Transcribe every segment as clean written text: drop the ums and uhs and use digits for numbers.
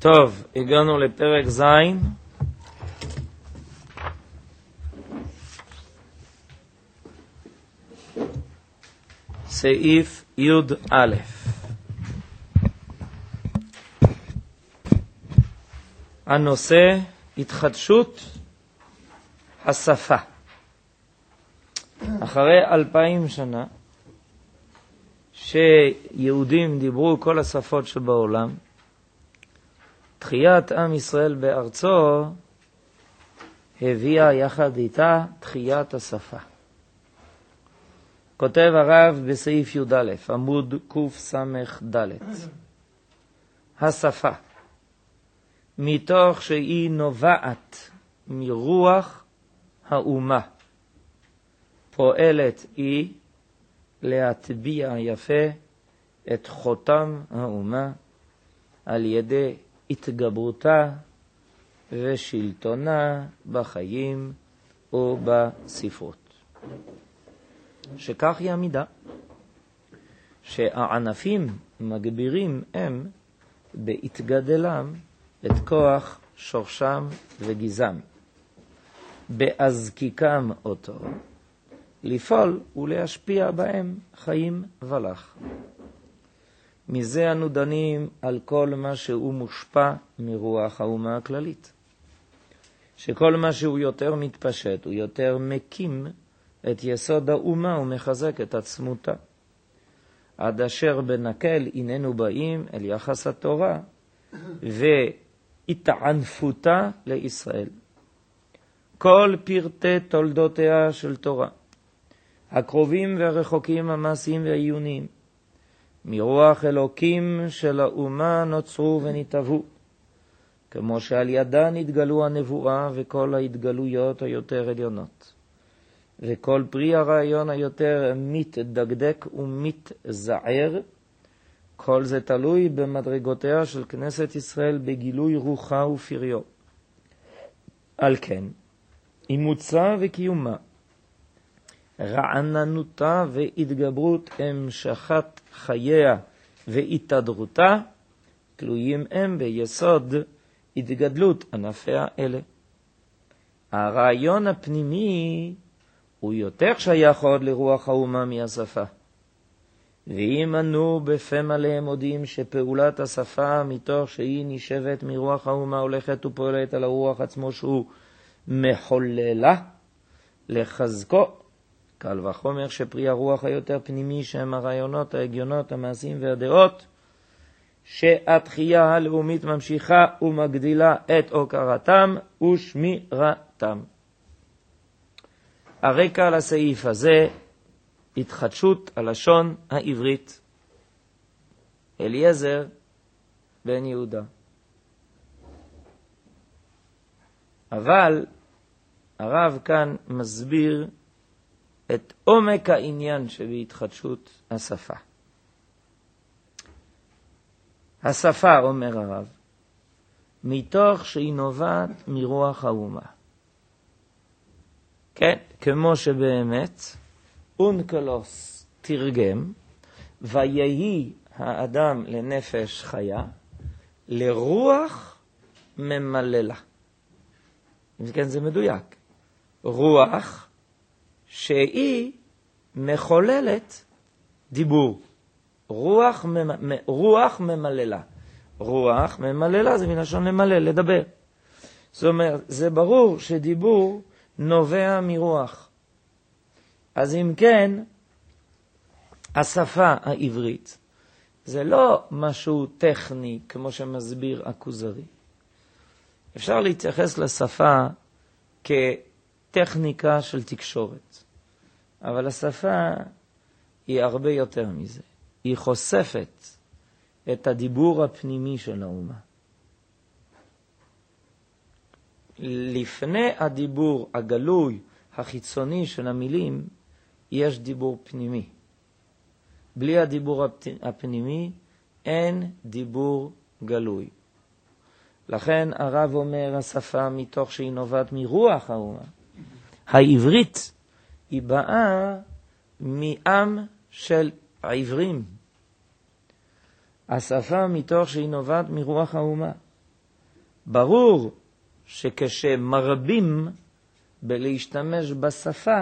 טוב, הגענו לפרק זין. סעיף י' הנושא התחדשות השפה. אחרי 2000 שנה שיהודים דיברו כל השפות שבעולם, תחיית עם ישראל בארצו הביאה יחד איתה תחיית השפה. כותב הרב בסעיף י' עמוד קס"ד, השפה, מתוך שהיא נובעת מרוח האומה, פועלת היא להטביע יפה את חותם האומה על ידי התגברותה ושלטונה בחיים ובספרות. שכך היא המידה, שהענפים מגבירים הם בהתגדלם את כוח שורשם וגיזם, בהזקיקם אותו, לפעול ולהשפיע בהם חיים ולח. מזה אנו דנים על כל מה שהוא מושפע מרוח האומה הכללית, שכל מה שהוא יותר מתפשט הוא יותר מקים את יסוד האומה ומחזק את עצמותה, עד אשר בנקל איננו באים אל יחס התורה והתענפותה לישראל. כל פרטי תולדותיה של תורה, הקרובים והרחוקים, המעשיים והעיוניים, מרוח אלוקים של האומה נוצרו ונתהוו, כמו שעל ידה נתגלו הנבואה וכל ההתגלויות היותר עליונות, וכל פרי הרעיון היותר מתדקדק ומתזער. כל זה תלוי במדרגותיה של כנסת ישראל בגילוי רוחה ופריו. על כן, אימוצה וקיומה, רעננותה והתגברות המשכת חייה והתהדרותה, תלויים הם ביסוד התגדלות ענפיה אלה. הרעיון הפנימי הוא יותר שייך עוד לרוח האומה מהשפה. ואם אנו בפה מלא מודים שפעולת השפה מתוך שהיא נשבת מרוח האומה הולכת ופועלת על הרוח עצמו שהוא מחוללה לחזקו, קל וחומר שפרי הרוח היותר פנימי שהם הרעיונות, ההגיונות, המעשים והדעות, שהתחייה הלאומית ממשיכה ומגדילה את הוקרתם ושמירתם. הרקע לסעיף הזה, התחדשות הלשון העברית. אליעזר בן יהודה. אבל הרב כאן מסביר את עומק העניין שבהתחדשות השפה. השפה, אומר הרב, מתוך שהיא נובעת מרוח האומה. כן, כמו שבאמת אונקלוס תרגם, ויהי האדם לנפש חיה, לרוח ממללה. כן, זה מדויק. רוח שהיא מחוללת דיבור. רוח ממללה. רוח ממללה זה מלשון למלל, לדבר. זאת אומרת, זה ברור שדיבור נובע מרוח. אז אם כן, השפה העברית זה לא משהו טכני כמו שמסביר הכוזרי. אפשר להתייחס לשפה כטכניקה של תקשורת. אבל השפה היא הרבה יותר מזה. היא חושפת את הדיבור הפנימי של האומה. לפני הדיבור הגלוי, החיצוני של המילים, יש דיבור פנימי. בלי הדיבור הפנימי אין דיבור גלוי. לכן הרב אומר, השפה מתוך שהיא נובעת מרוח האומה. העברית היא באה מעם של עברים. השפה מתוך שהיא נובעת מרוח האומה. ברור שכשמרבים בלהשתמש בשפה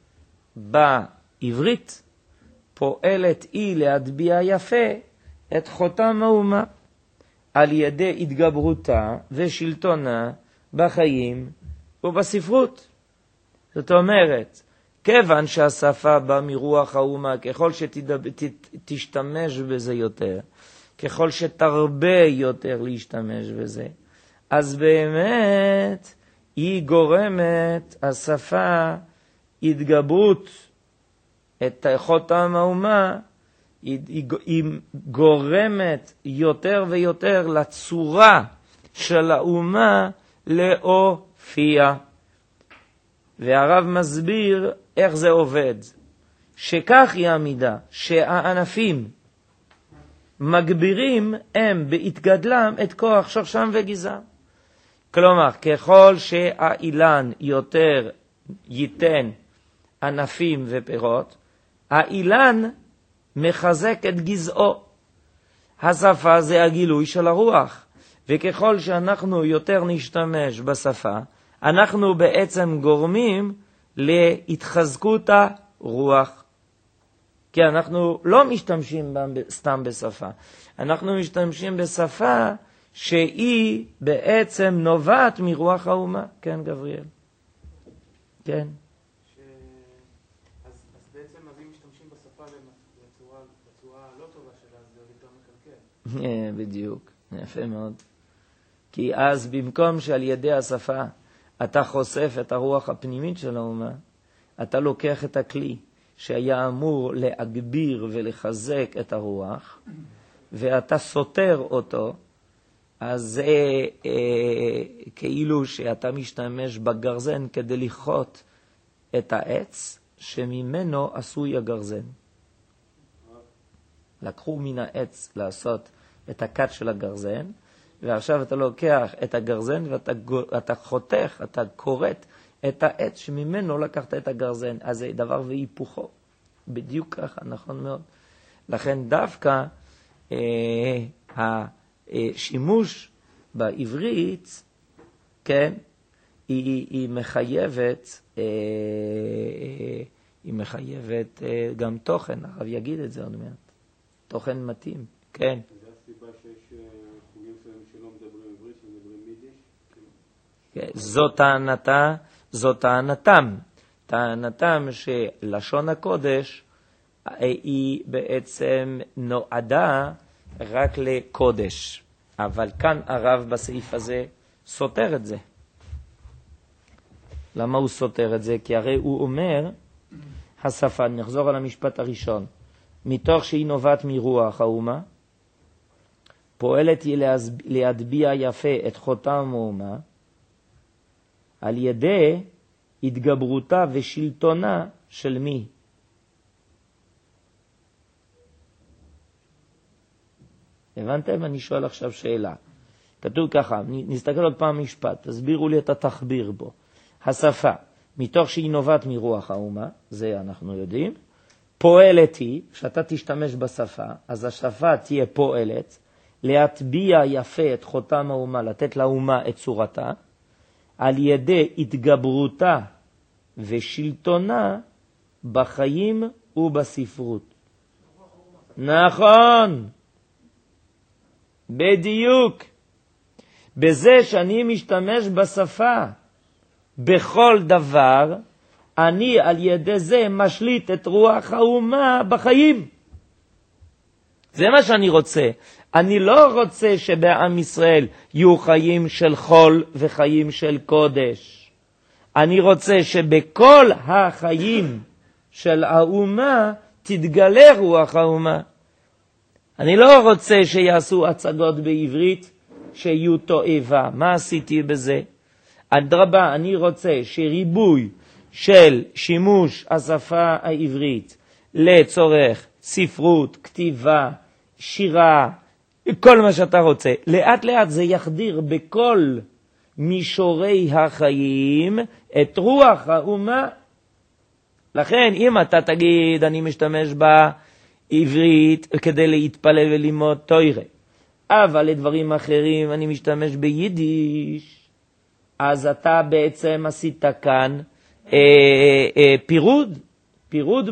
בעברית, פועלת היא להטביע יפה את חותם האומה על ידי התגברותה ושלטונה בחיים ובספרות. זאת אומרת, כיוון שהשפה באה מרוח האומה, ככל שתשתמש בזה יותר, ככל שתרבה יותר להשתמש בזה, אז באמת היא גורמת, השפה, התגברות את חותם האומה, היא גורמת יותר ויותר לצורה של האומה להופיע. והרב מסביר איך זה עובד. שכך היא המידה, שהענפים מגבירים הם בהתגדלם את כוח שורשם וגזעם. כלומר, ככל שהאילן יותר ייתן ענפים ופירות, האילן מחזק את גזעו. השפה זה הגילוי של הרוח, וככל שאנחנו יותר נשתמש בשפה, אנחנו בעצם גורמים להתחזקות הרוח. כי אנחנו לא משתמשים סתם בשפה, אנחנו משתמשים בשפה שהיא בעצם נובעת מרוח האומה. כן, גבריאל? כן. אז בעצם אז אם משתמשים בשפה בצורה לא טובה שלה, זה יותר מקלקל. בדיוק, יפה מאוד. כי אז במקום שעל ידי השפה אתה חושף את הרוח הפנימית של האומה, אתה לוקח את הכלי שהיה אמור להגביר ולחזק את הרוח, ואתה סותר אותו, אז זה כאילו שאתה משתמש בגרזן כדי לכרות את העץ שממנו עשוי הגרזן. לקחו מן העץ לעשות את הקט של הגרזן, ועכשיו אתה לוקח את הגרזן ואתה חותך, אתה קורט את העץ שממנו לקחת את הגרזן. אז זה דבר והיפוכו. בדיוק ככה, נכון מאוד. לכן דווקא השימוש בעברית, כן, היא מחייבת גם תוכן. הרב יגיד את זה עוד מעט. תוכן מתאים, כן. זה הסיבה שיש חוגים שלא מדברים עברית, שמדברים יידיש? זאת טענתם. טענתם שלשון הקודש היא בעצם נועדה רק לקודש. אבל כאן הרב בסעיף הזה סותר את זה. למה הוא סותר את זה? כי הרי הוא אומר, השפה, נחזור על המשפט הראשון, מתוך שהיא נובעת מרוח האומה, פועלת היא להטביע יפה את חותם האומה, על ידי התגברותה ושלטונה של מי? הבנתם? אני שואל עכשיו שאלה. כתוב ככה, נסתכל עוד פעם משפט, תסבירו לי את התחביר בו. השפה, מתוך שהיא נובעת מרוח האומה, זה אנחנו יודעים, פועלת היא, כשאתה תשתמש בשפה, אז השפה תהיה פועלת, להטביע יפה את חותם האומה, לתת לאומה את צורתה, על ידי התגברותה ושלטונה בחיים ובספרות. נכון, בדיוק. בזה שאני משתמש בשפה בכל דבר, אני על ידי זה משליט את רוח האומה בחיים. זה מה שאני רוצה. אני לא רוצה שבעם ישראל יהיו חיים של חול וחיים של קודש. אני רוצה שבכל החיים של האומה תתגלה רוח האומה. אני לא רוצה שיעשו הצגות בעברית שיהיו תועבה. מה עשיתי בזה? אדרבה, אני רוצה שריבוי של שימוש השפה העברית לצורך ספרות, כתיבה, שירה, כל מה שאתה רוצה, לאט לאט זה יחדיר בכל מישורי החיים את רוח האומה. לכן אם אתה תגיד אני משתמש בעברית כדי להתפלל וללמוד תורה, אבל לדברים אחרים אני משתמש ביידיש, אז אתה בעצם עשית כאן פירוד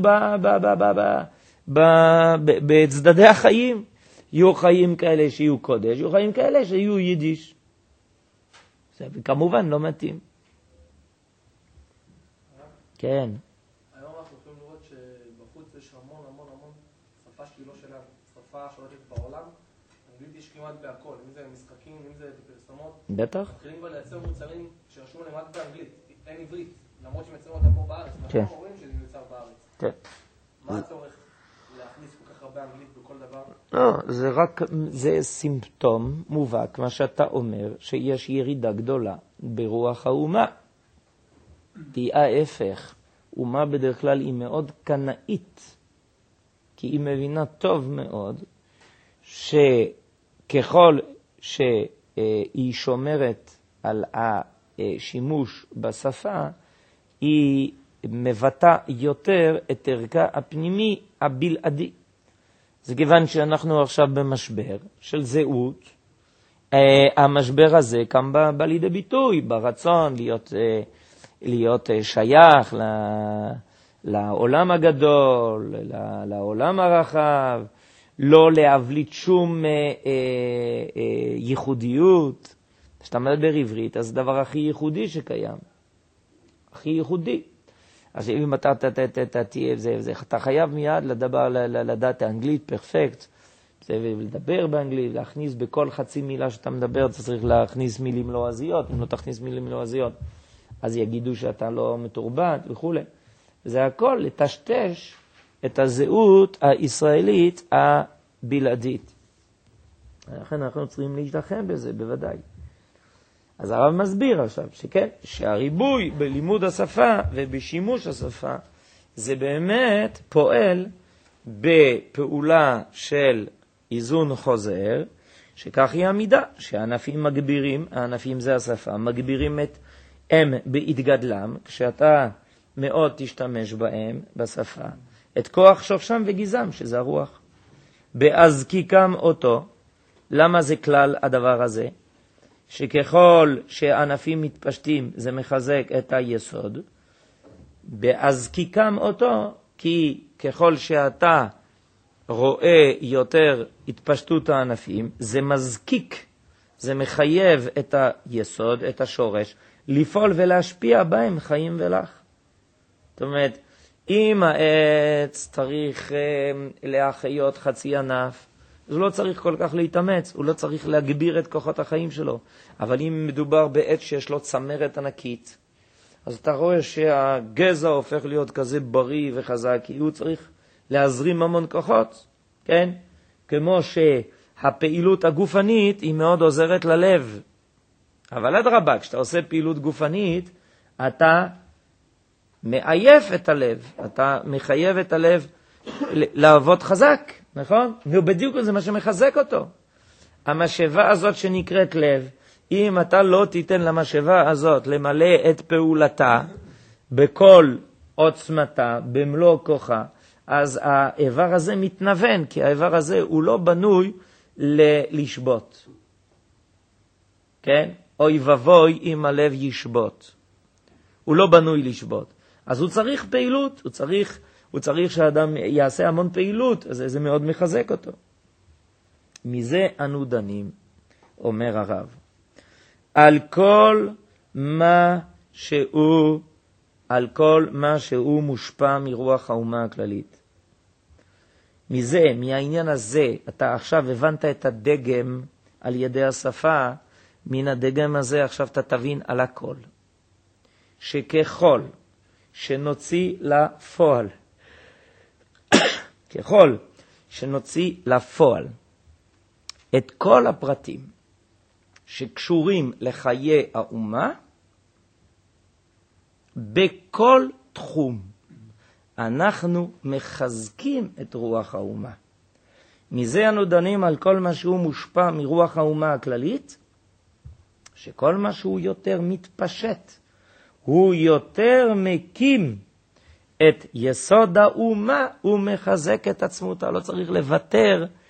בצדדי החיים. יהיו חיים כאלה שיהיו קודש, יהיו חיים כאלה שיהיו יידיש. זה כמובן לא מתאים. היום כן. אנחנו יכולים לראות שבחוץ יש המון שפה שהיא לא שלנו, שפה שולטת בעולם. אנגלית יש כמעט בהכל, אם זה משחקים, אם זה בפרסומות. בטח. מתחילים כבר לייצר מוצרים שרשום להם רק באנגלית, אין עברית, למרות שמייצרים אותם פה בארץ. כן. אנחנו רואים שזה מיוצר בארץ. כן. מה הצורך להכניס כל כך הרבה אנגלית בכל דבר? לא, זה סימפטום מובהק, מה שאתה אומר, שיש ירידה גדולה ברוח האומה. היא ההפך. אומה בדרך כלל היא מאוד קנאית, כי היא מבינה טוב מאוד שככל שהיא שומרת על השימוש בשפה, היא מבטא יותר את ערכה הפנימי הבלעדי. זה כיוון שאנחנו עכשיו במשבר של זהות, המשבר הזה קם בא לידי ביטוי ברצון להיות שייך לעולם הגדול, לעולם הרחב, לא להבליט שום ייחודיות. כשאתה מדבר עברית, אז זה הדבר הכי ייחודי שקיים. הכי ייחודי. אז אם אתה חייב מיד לדעת אנגלית פרפקט, ולדבר באנגלית, להכניס בכל חצי מילה שאתה מדבר, אתה צריך להכניס מילים לועזיות. אם לא תכניס מילים לועזיות, אז יגידו שאתה לא מתורבת וכו'. זה הכל לטשטש את הזהות הישראלית הבלעדית. לכן אנחנו צריכים להשתחם בזה, בוודאי. אז הרב מסביר עכשיו שכן, שהריבוי בלימוד השפה ובשימוש השפה, זה באמת פועל בפעולה של איזון חוזר, שכך היא עמידה, שהענפים מגבירים, הענפים זה השפה, מגבירים את הם בהתגדלם, כשאתה מאוד תשתמש בהם, בשפה, את כוח שופשם וגזם, שזה הרוח. בהזקיקם אותו, למה זה כלל הדבר הזה? שככל שענפים מתפשטים, זה מחזק את היסוד. בהזקיקם אותו, כי ככל שאתה רואה יותר התפשטות הענפים, זה מזקיק, זה מחייב את היסוד, את השורש, לפעול ולהשפיע בהם חיים ולח. זאת אומרת, אם העץ צריך להחיות חצי ענף, אז הוא לא צריך כל כך להתאמץ, הוא לא צריך להגביר את כוחות החיים שלו. אבל אם מדובר בעץ שיש לו צמרת ענקית, אז אתה רואה שהגזע הופך להיות כזה בריא וחזק, כי הוא צריך להזרים המון כוחות, כן? כמו שהפעילות הגופנית היא מאוד עוזרת ללב. אבל אדרבה, כשאתה עושה פעילות גופנית, אתה מעייף את הלב, אתה מחייב את הלב לעבוד חזק, נכון? ובדיוק זה מה שמחזק אותו. המשאבה הזאת שנקראת לב, אם אתה לא תיתן למשאבה הזאת למלא את פעולתה בכל עוצמתה, במלוא כוחה, אז האיבר הזה מתנוון, כי האיבר הזה הוא לא בנוי לשבות. כן? אוי ובוי אם הלב ישבות. הוא לא בנוי לשבות. אז הוא צריך פעילות, הוא צריך שהאדם יעשה המון פעילות, אז זה מאוד מחזק אותו. מזה אנו דנים, אומר הרב. על כל מה שהוא מושפע מרוח האומה הכללית. מזה, מהעניין הזה, אתה עכשיו הבנת את הדגם על ידי השפה, מן הדגם הזה עכשיו אתה תבין על הכל. שככל שנוציא לפועל, ככל שנוציא לפועל את כל הפרטים שקשורים לחיי האומה, בכל תחום אנחנו מחזקים את רוח האומה. מזה אנו דנים על כל מה שהוא מושפע מרוח האומה הכללית, שכל מה שהוא יותר מתפשט, הוא יותר מקים את יסוד האומה ומחזק את עצמותה. לא צריך לוותר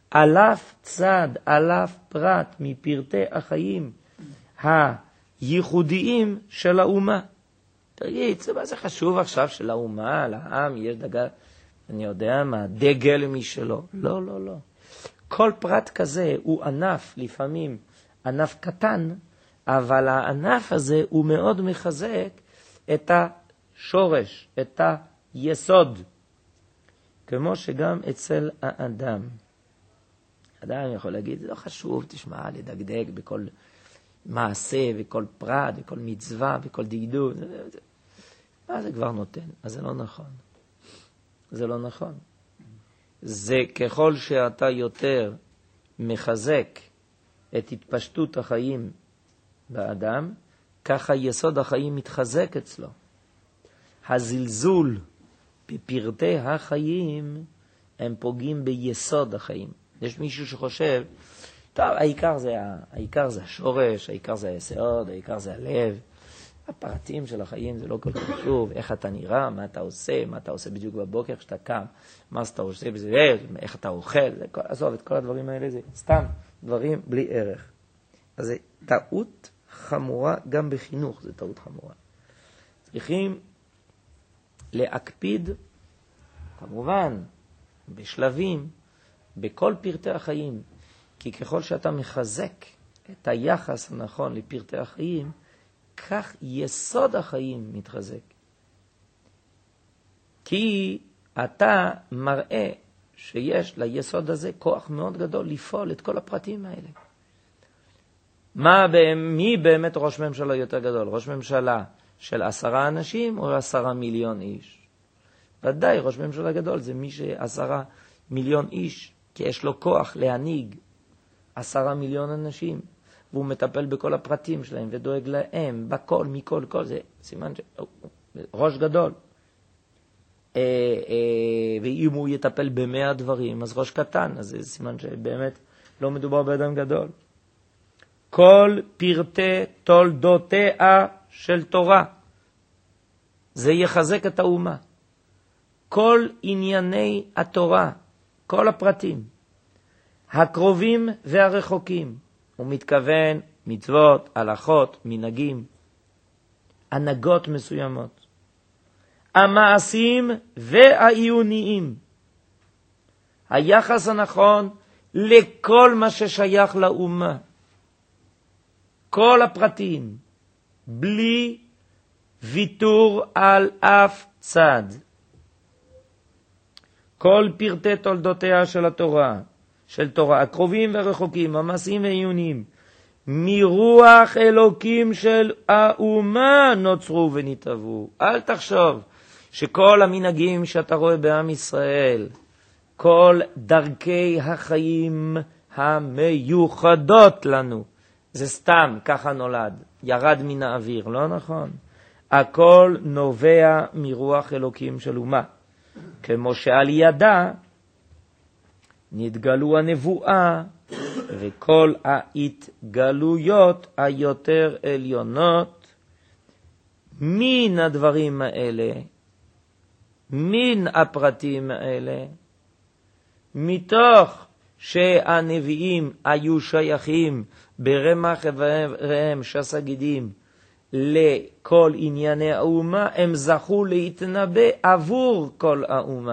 אלף צד, אלף פרט מפרטי החיים הייחודיים של האומה. תגיד, מה זה חשוב עכשיו של האומה, לעם, יש דגל, אני יודע מה, דגל משלו. לא, לא, לא. כל פרט כזה הוא ענף, לפעמים ענף קטן, אבל הענף הזה הוא מאוד מחזק את השורש, את היסוד. כמו שגם אצל האדם. אדם יכול להגיד, זה לא חשוב, תשמע, לדקדק בכל מעשה, בכל פרט, בכל מצווה, בכל דקדוק. מה זה כבר נותן? אז זה לא נכון. זה לא נכון. זה ככל שאתה יותר מחזק את התפשטות החיים באדם, ככה יסוד החיים מתחזק אצלו. הזלזול בפרטי החיים הם פוגעים ביסוד החיים. יש מישהו שחושב, טוב, העיקר זה השורש, העיקר זה היסוד, העיקר זה הלב. הפרטים של החיים זה לא כל כך חשוב, איך אתה נראה, מה אתה עושה בדיוק בבוקר כשאתה קם, מה אתה עושה בזה, איך אתה אוכל, עזוב, את כל הדברים האלה זה סתם דברים בלי ערך. אז זה טעות חמורה, גם בחינוך זה טעות חמורה. צריכים להקפיד, כמובן, בשלבים, בכל פרטי החיים, כי ככל שאתה מחזק את היחס הנכון לפרטי החיים, כך יסוד החיים מתחזק. כי אתה מראה שיש ליסוד הזה כוח מאוד גדול לפעול את כל הפרטים האלה. מי באמת ראש ממשלה יותר גדול? ראש ממשלה של 10 אנשים או 10 מיליון איש? ודאי, ראש ממשלה גדול זה מי ש10 מיליון איש, כי יש לו כוח להנהיג 10 מיליון אנשים, והוא מטפל בכל הפרטים שלהם ודואג להם, בכל, מכל, כל זה סימן ראש גדול. ואם הוא יטפל ב100 דברים, אז ראש קטן, אז זה סימן שבאמת לא מדובר באדם גדול. כל פרטי תולדותיה של תורה, זה יחזק את האומה. כל ענייני התורה, כל הפרטים, הקרובים והרחוקים, הוא מתכוון מצוות, הלכות, מנהגים, הנהגות מסוימות, המעשים והעיוניים, היחס הנכון לכל מה ששייך לאומה, כל הפרטים, בלי ויתור על אף צד. כל פרטי תולדותיה של התורה, של תורה, הקרובים והרחוקים, המעשים והעיוניים, מרוח אלוקים של האומה נוצרו ונתהוו. אל תחשוב שכל המנהגים שאתה רואה בעם ישראל, כל דרכי החיים המיוחדות לנו, זה סתם, ככה נולד, ירד מן האוויר, לא נכון. הכל נובע מרוח אלוקים של אומה. כמו שעל ידה נתגלו הנבואה וכל ההתגלויות היותר עליונות מן הדברים האלה, מן הפרטים האלה, מתוך שהנביאים היו שייכים ברמ"ח איבריהם שס"ה גידים לכל ענייני האומה, הם זכו להתנבא עבור כל האומה.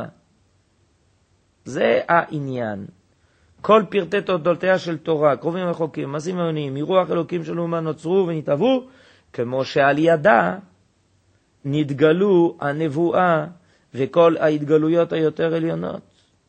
זה העניין. כל פרטי תולדותיה של תורה, קרובים ורחוקים, מעשים ועיוניים, מרוח אלוקים של אומה נוצרו ונתהוו, כמו שעל ידה נתגלו הנבואה וכל ההתגלויות היותר עליונות.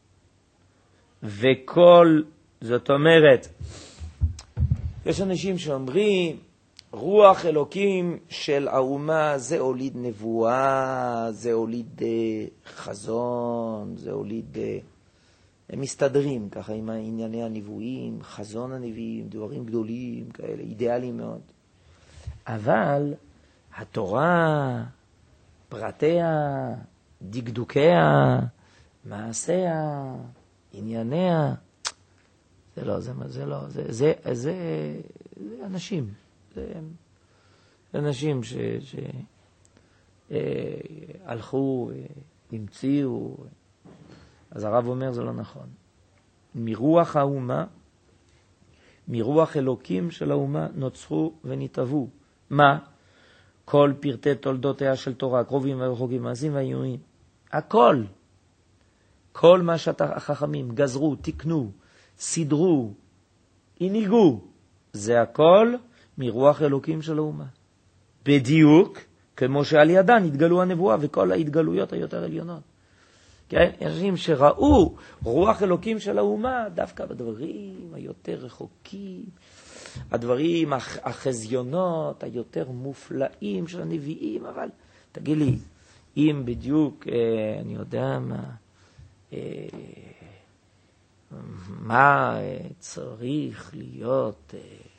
וכל, זאת אומרת, יש אנשים שאומרים, רוח אלוקים של האומה זה הוליד נבואה, זה הוליד חזון, זה הוליד... הם מסתדרים ככה עם ענייני הנבואים, חזון הנביאים, דברים גדולים כאלה, אידיאליים מאוד. אבל התורה, פרטיה, דקדוקיה, מעשיה, ענייניה, זה לא, זה אנשים. זה אנשים שהלכו, המציאו. אז הרב אומר זה לא נכון. מרוח האומה, מרוח אלוקים של האומה, נוצרו ונתאבו. מה? כל פרטי תולדותיה של תורה, קרובים ורחוקים, מעשים ואיומים. הכל. כל מה שהחכמים גזרו, תקנו, סדרו, הנהיגו, זה הכל מרוח אלוקים של האומה. בדיוק כמו שעל ידן התגלו הנבואה וכל ההתגלויות היותר עליונות. כן? אנשים שראו רוח אלוקים של האומה דווקא בדברים היותר רחוקים, הדברים, החזיונות היותר מופלאים של הנביאים, אבל תגיד לי, אם בדיוק, אני יודע מה צריך להיות,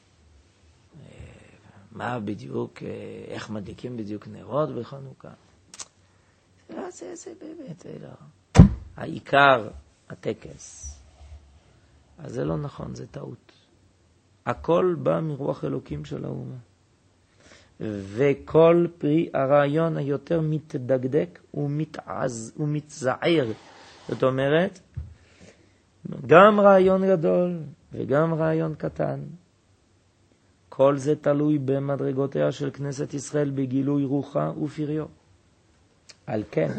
מה בדיוק, איך מדליקים בדיוק נרות בחנוכה. זה באמת, זה לא. העיקר, הטקס. אז זה לא נכון, זה טעות. הכל בא מרוח אלוקים של האומה. וכל פרי הרעיון היותר מתדקדק ומתזער. זאת אומרת, גם רעיון גדול וגם רעיון קטן. כל זה תלוי במדרגותיה של כנסת ישראל בגילוי רוחה ופריו. על כן,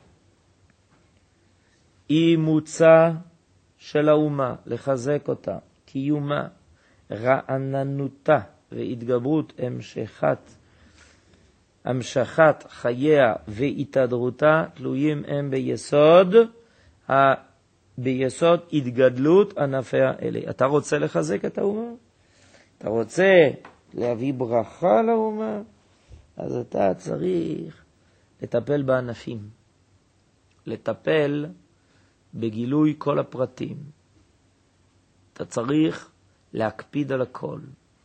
אימוצה של האומה, לחזק אותה, קיומה, רעננותה והתגברות המשכת חייה והתהדרותה תלויים הם ביסוד התגדלות ענפיה אלה. אתה רוצה לחזק את האומה? אתה רוצה להביא ברכה לאומה? אז אתה צריך לטפל בענפים, לטפל בגילוי כל הפרטים. אתה צריך להקפיד על הכל.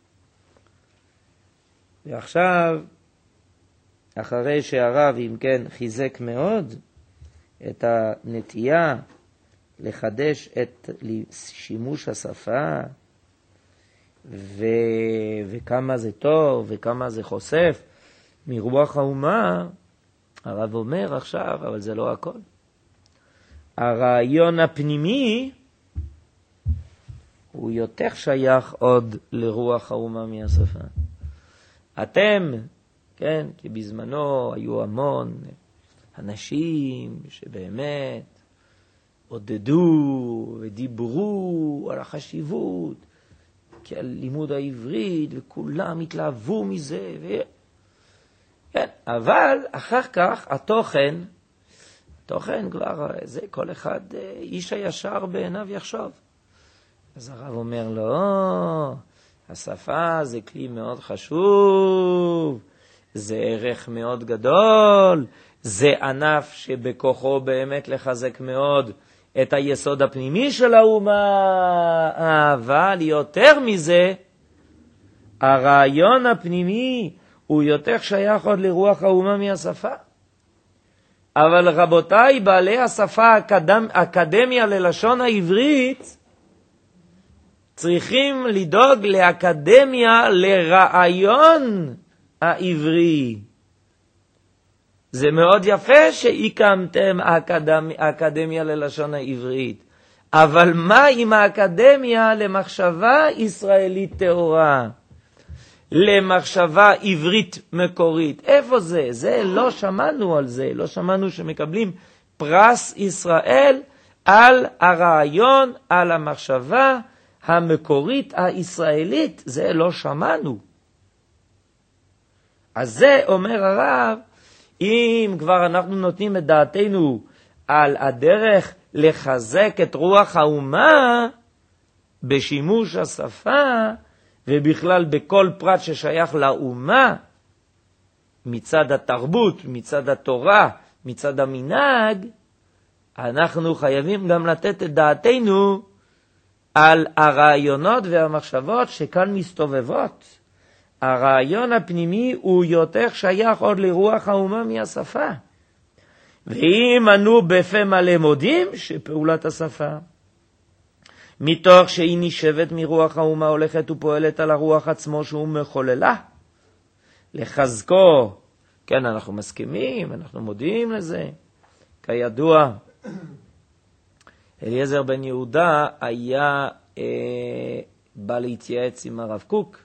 ועכשיו, אחרי שהרב, אם כן, חיזק מאוד את הנטייה לחדש את שימוש השפה, וכמה זה טוב, וכמה זה חושף מרוח האומה, הרב אומר עכשיו, אבל זה לא הכל. הרעיון הפנימי הוא יותר שייך עוד לרוח האומה מהשפה. אתם, כן, כי בזמנו היו המון אנשים שבאמת עודדו ודיברו על החשיבות, כי על לימוד העברית, וכולם התלהבו מזה, כן, אבל אחר כך התוכן כבר, זה כל אחד, איש הישר בעיניו יחשוב. אז הרב אומר לו, השפה זה כלי מאוד חשוב, זה ערך מאוד גדול, זה ענף שבכוחו באמת לחזק מאוד את היסוד הפנימי של האומה, אבל יותר מזה, הרעיון הפנימי הוא יותר שייך עוד לרוח האומה מהשפה. אבל רבותיי, בעלי השפה האקדמיה ללשון העברית, צריכים לדאוג לאקדמיה לרעיון העברי. זה מאוד יפה שהקמתם האקדמיה ללשון העברית. אבל מה עם האקדמיה למחשבה ישראלית טהורה? למחשבה עברית מקורית. איפה זה? זה לא שמענו על זה. לא שמענו שמקבלים פרס ישראל על הרעיון, על המחשבה המקורית הישראלית. זה לא שמענו. אז זה אומר הרב, אם כבר אנחנו נותנים את דעתנו על הדרך לחזק את רוח האומה בשימוש השפה, ובכלל בכל פרט ששייך לאומה, מצד התרבות, מצד התורה, מצד המנהג, אנחנו חייבים גם לתת את דעתנו על הרעיונות והמחשבות שכאן מסתובבות. הרעיון הפנימי הוא יותר שייך עוד לרוח האומה מהשפה. ואם אנו בפה מלא מודים שפעולת השפה, מתוך שהיא נשבת מרוח האומה, הולכת ופועלת על הרוח עצמו שהוא מחוללה, לחזקו. כן, אנחנו מסכימים, אנחנו מודים לזה. כידוע, אליעזר בן יהודה היה בא להתייעץ עם הרב קוק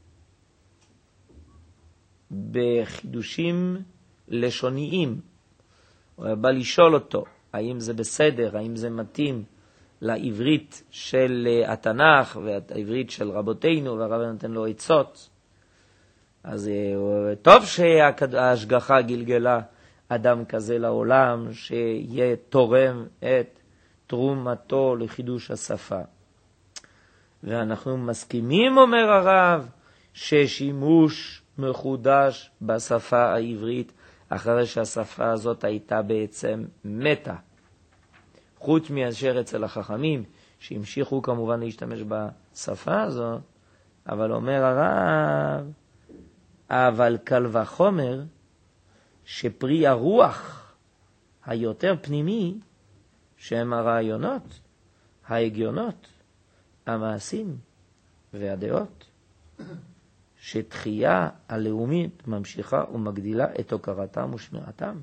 בחידושים לשוניים. הוא היה בא לשאול אותו, האם זה בסדר, האם זה מתאים לעברית של התנ"ך והעברית של רבותינו, והרב נותן לו עצות. אז טוב שההשגחה גלגלה אדם כזה לעולם, שיהיה תורם את תרומתו לחידוש השפה. ואנחנו מסכימים, אומר הרב, ששימוש מחודש בשפה העברית, אחרי שהשפה הזאת הייתה בעצם מתה. חוץ מאשר אצל החכמים, שהמשיכו כמובן להשתמש בשפה הזאת, אבל אומר הרב, אבל קל וחומר, שפרי הרוח היותר פנימי, שהם הרעיונות, ההגיונות, המעשים והדעות, שתחייה הלאומית ממשיכה ומגדילה את הוקרתם ושמירתם.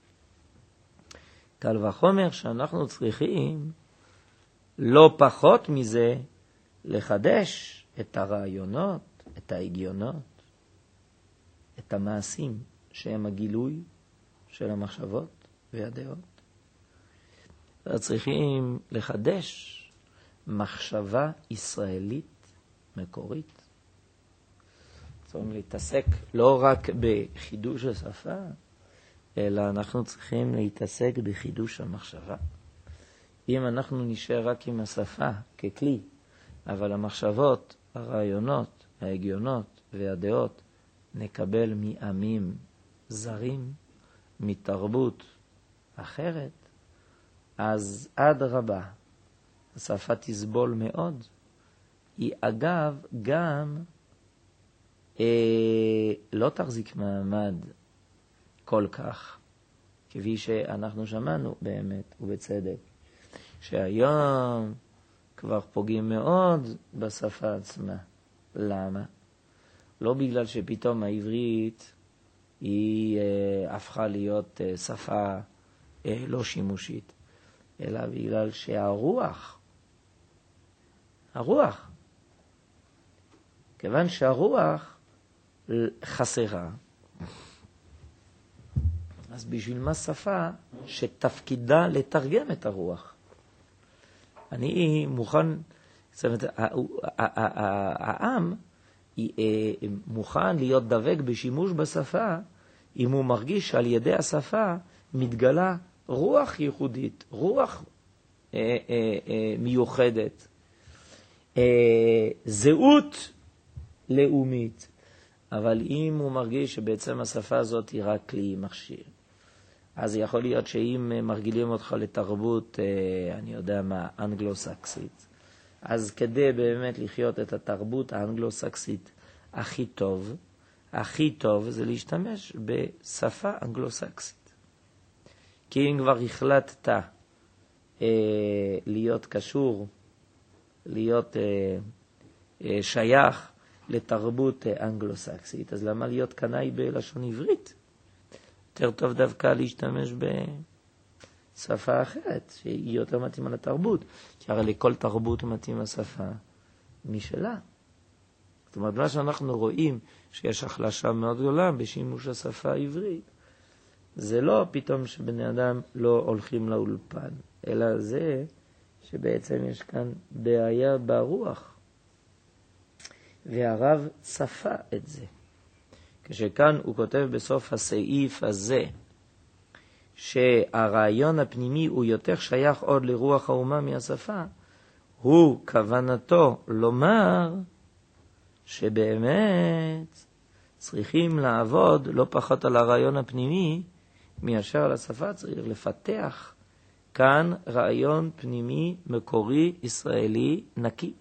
קל וחומר שאנחנו צריכים לא פחות מזה לחדש את הרעיונות, את ההגיונות, את המעשים שהם הגילוי של המחשבות והדעות. צריכים לחדש מחשבה ישראלית מקורית. צריכים להתעסק לא רק בחידוש השפה, אלא אנחנו צריכים להתעסק בחידוש המחשבה. אם אנחנו נשאר רק עם השפה ככלי, אבל המחשבות, הרעיונות, ההגיונות והדעות נקבל מעמים זרים, מתרבות אחרת, אז עד רבה, השפה תסבול מאוד. היא אגב גם לא תחזיק מעמד כל כך, כפי שאנחנו שמענו באמת ובצדק, שהיום כבר פוגעים מאוד בשפה עצמה. למה? לא בגלל שפתאום העברית היא הפכה להיות שפה לא שימושית, אלא בגלל שהרוח, כיוון שהרוח חסרה, אז בשביל מה שפה שתפקידה לתרגם את הרוח? אני מוכן, זאת אומרת, העם מוכן להיות דבק בשימוש בשפה, אם הוא מרגיש שעל ידי השפה מתגלה רוח ייחודית, רוח מיוחדת, זהות לאומית. אבל אם הוא מרגיש שבעצם השפה הזאת היא רק כלי מכשיר, אז יכול להיות שאם מרגילים אותך לתרבות, אני יודע מה, אנגלו-סקסית, אז כדי באמת לחיות את התרבות האנגלו-סקסית הכי טוב זה להשתמש בשפה אנגלו-סקסית. כי אם כבר החלטת להיות קשור, להיות שייך לתרבות אנגלו-סקסית, אז למה להיות קנאי בלשון עברית? יותר טוב דווקא להשתמש בשפה אחרת, שהיא יותר מתאימה לתרבות, כי הרי לכל תרבות מתאימה שפה משלה. זאת אומרת, מה שאנחנו רואים שיש החלשה מאוד גדולה בשימוש השפה העברית, זה לא פתאום שבני אדם לא הולכים לאולפן, אלא זה שבעצם יש כאן בעיה ברוח. והרב צפה את זה. כשכאן הוא כותב בסוף הסעיף הזה, שהרעיון הפנימי הוא יותר שייך עוד לרוח האומה מהשפה, הוא כוונתו לומר שבאמת צריכים לעבוד לא פחות על הרעיון הפנימי מאשר על השפה. צריך לפתח כאן רעיון פנימי מקורי ישראלי נקי.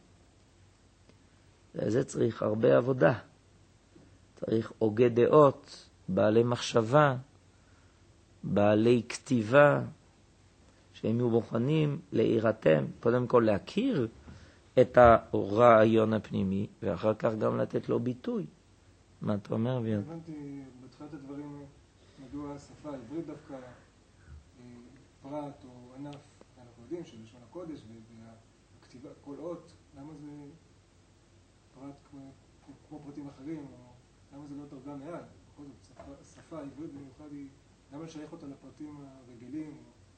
לזה צריך הרבה עבודה. צריך הוגי דעות, בעלי מחשבה, בעלי כתיבה, שהם יהיו מוכנים להירתם, קודם כל להכיר את הרעיון הפנימי, ואחר כך גם לתת לו ביטוי. מה אתה אומר, אביעד? הבנתי בתחילת הדברים מדוע השפה העברית דווקא פרט או ענף, אנחנו הפרטים של לשון הקודש והכתיבה, כל אות, למה זה פרט כמו פרטים אחרים, או למה זה לא תרגם מעל? בכל זאת, השפה העברית במיוחד היא, למה לשייך אותה לפרטים הרגילים?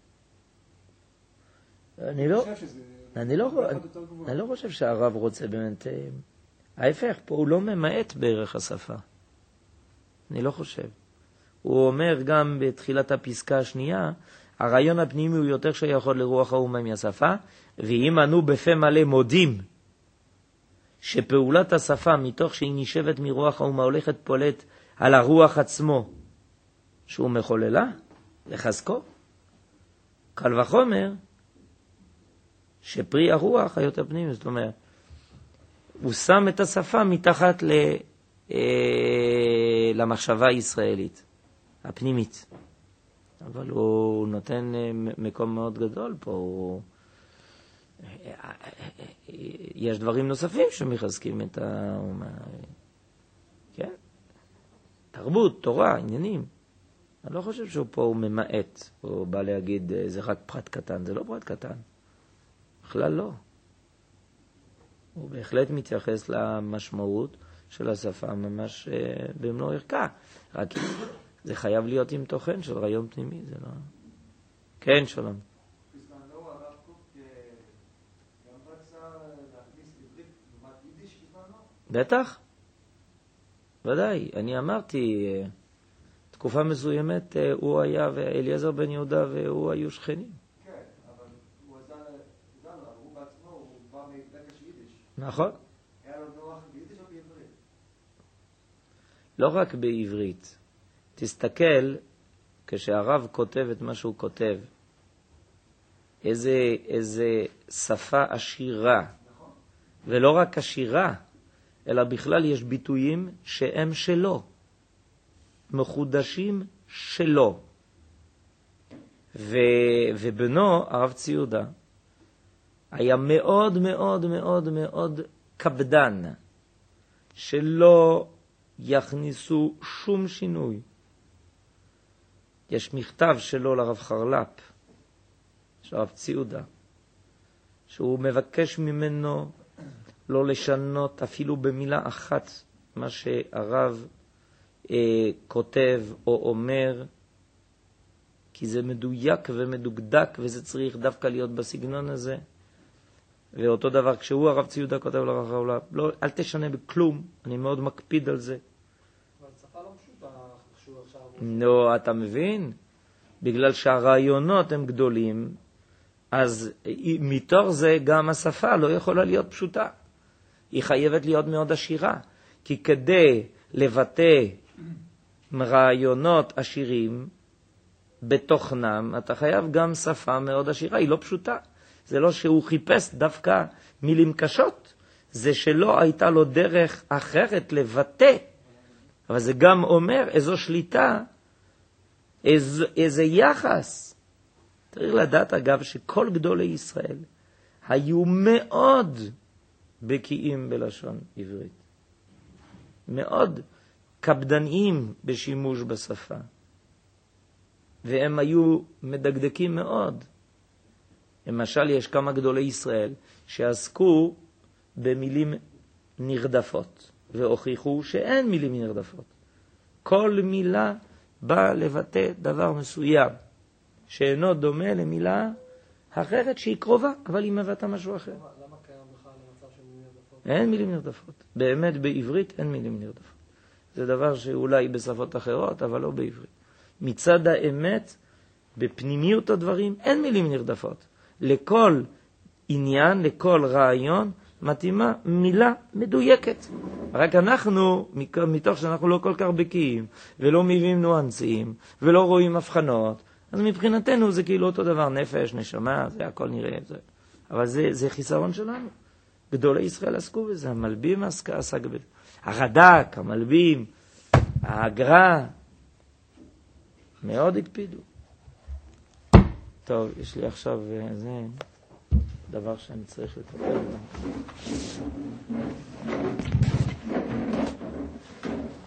אני לא חושב שהרב רוצה באמת, ההפך, פה הוא לא ממעט בערך השפה. אני לא חושב. הוא אומר גם בתחילת הפסקה השנייה, הרעיון הפנימי הוא יותר שיכול לרוח האומה מהשפה, ואם אנו בפה מלא מודים שפעולת השפה מתוך שהיא נשבת מרוח האומה הולכת פולט על הרוח עצמו שהוא מחוללה, לחזקו, קל וחומר שפרי הרוח היותר פנימי, זאת אומרת, הוא שם את השפה מתחת למחשבה הישראלית, הפנימית. אבל הוא נותן מקום מאוד גדול פה. יש דברים נוספים שמחזקים את האומה. כן? תרבות, תורה, עניינים. אני לא חושב שהוא פה הוא ממעט, הוא בא להגיד זה רק פרט קטן, זה לא פרט קטן. בכלל לא. הוא בהחלט מתייחס למשמעות של השפה ממש במלוא ערכה. רק זה חייב להיות עם תוכן של רעיון פנימי, זה לא... כן, שלום. בזמנו הרב קוק גם רצה להכניס עברית לעומת יידיש בזמנו? בטח. ודאי. אני אמרתי, תקופה מסוימת הוא היה ואליעזר בן יהודה והוא היו שכנים. כן, אבל הוא עזר לו, הוא בעצמו, הוא בא מרקע של יידיש. נכון. היה לו נוח ביידיש או בעברית? לא רק בעברית. תסתכל, כשהרב כותב את מה שהוא כותב, איזה שפה עשירה. נכון. ולא רק עשירה, אלא בכלל יש ביטויים שהם שלו. מחודשים שלו. ובנו, הרב ציודה, היה מאוד מאוד מאוד מאוד קפדן, שלא יכניסו שום שינוי. יש מכתב שלו לרב חרל"פ, של הרב ציודה, שהוא מבקש ממנו לא לשנות אפילו במילה אחת מה שהרב כותב או אומר, כי זה מדויק ומדוקדק, וזה צריך דווקא להיות בסגנון הזה. ואותו דבר, כשהוא הרב ציודה כותב לרב חרל"פ, לא, אל תשנה בכלום, אני מאוד מקפיד על זה. אבל שפה לא פשוטה, שהוא עכשיו... לא, אתה מבין? בגלל שהרעיונות הם גדולים, אז מתוך זה גם השפה לא יכולה להיות פשוטה. היא חייבת להיות מאוד עשירה. כי כדי לבטא רעיונות עשירים בתוכנם, אתה חייב גם שפה מאוד עשירה, היא לא פשוטה. זה לא שהוא חיפש דווקא מילים קשות, זה שלא הייתה לו דרך אחרת לבטא. אבל זה גם אומר איזו שליטה, איזה יחס. צריך לדעת אגב שכל גדולי ישראל היו מאוד בקיאים בלשון עברית. מאוד קפדניים בשימוש בשפה. והם היו מדקדקים מאוד. למשל, יש כמה גדולי ישראל שעסקו במילים נרדפות, והוכיחו שאין מילים נרדפות. כל מילה באה לבטא דבר מסוים, שאינו דומה למילה אחרת שהיא קרובה, אבל היא מבטא משהו אחר. למה קיים בכלל למצב של מילים נרדפות? אין מילים נרדפות. באמת בעברית אין מילים נרדפות. זה דבר שאולי בשפות אחרות, אבל לא בעברית. מצד האמת, בפנימיות הדברים, אין מילים נרדפות. לכל עניין, לכל רעיון, מתאימה מילה מדויקת. רק אנחנו, מתוך שאנחנו לא כל כך בקיאים, ולא מביאים נואנסים, ולא רואים הבחנות, אז מבחינתנו זה כאילו אותו דבר, נפש, נשמה, זה הכל נראה. אבל זה חיסרון שלנו. גדולי ישראל עסקו בזה, המלבים עסק בזה. הרד"ק, המלבים, האגרה, מאוד הקפידו. טוב, יש לי עכשיו זה דבר שאני צריך לטפל בו.